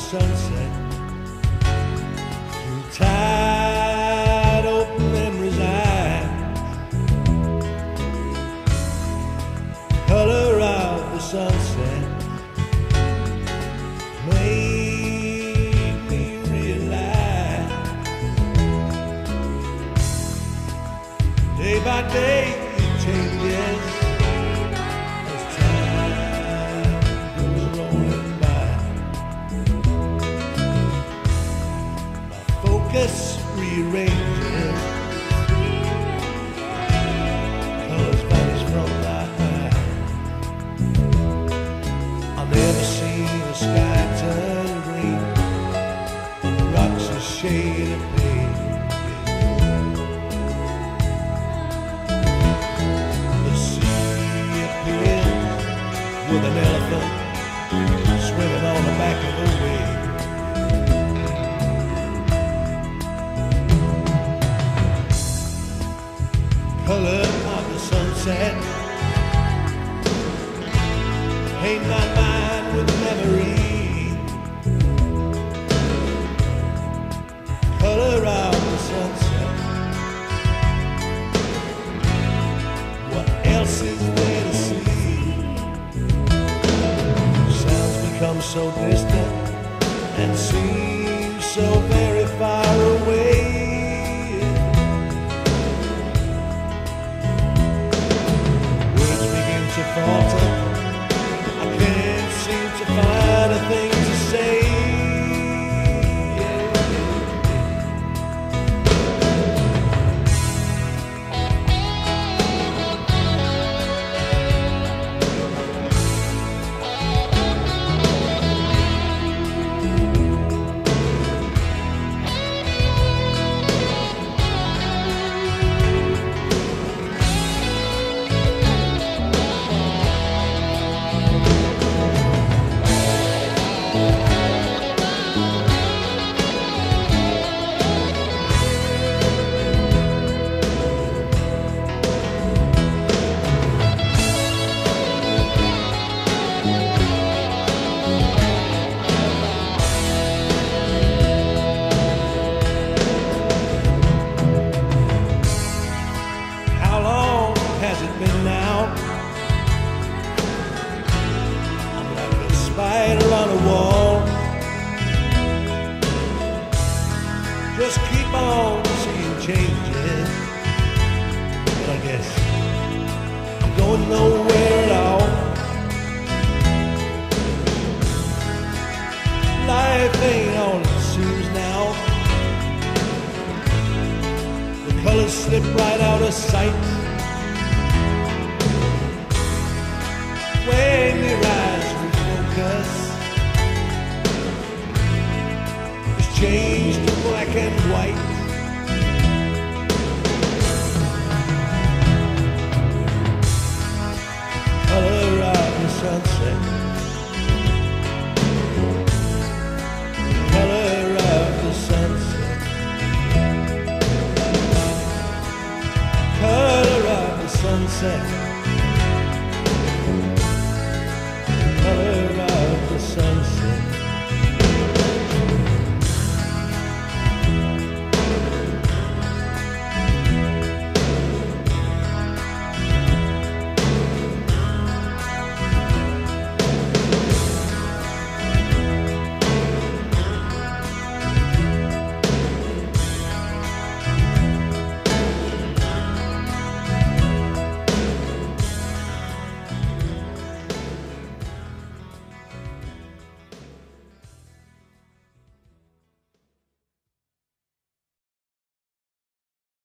sunset, through tide open memories eyes, color of the sunset made me realize, day by day it changes as time goes rolling by. My focus rearranges, colors vanish from my eye. I've never seen a sky turn green, the rocks a shade of pale. The sea appears with an elephant swimming on the back of a wave. Color of the sunset paint my mind with memory. Color of the sunset, what else is there to see? Sounds become so distant and seem so very far away. Words begin to falter, I can't seem to find a thing to say. Has it been now? I'm like a spider on a wall, just keep on seeing changes, but I guess I'm going nowhere at all. Life ain't all it seems now. The colors slip right out of sight when your eyes refocus. It's changed to black and white. Color of the sunset, color of the sunset, color of the sunset.